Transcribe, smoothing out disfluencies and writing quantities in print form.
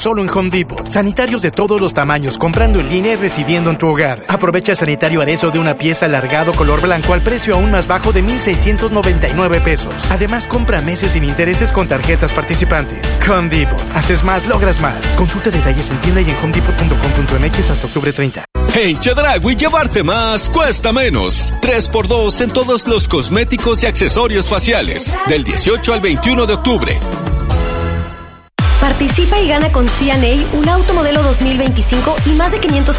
Solo en Home Depot. Sanitarios de todos los tamaños, comprando en línea y recibiendo en tu hogar. Aprovecha el sanitario Arezo de una pieza alargado color blanco al precio aún más bajo de $1,699. Además, compra meses sin intereses con tarjetas participantes. Home Depot. Haces más, logras más. Consulta detalles en tienda y en homedepot.com.mx hasta octubre 30. En Chedraui llevarte más cuesta menos. 3x2 en todos los cosméticos y accesorios faciales. Del 18 al 21 de octubre. Participa y gana con CNA un auto modelo 2025 y más de 500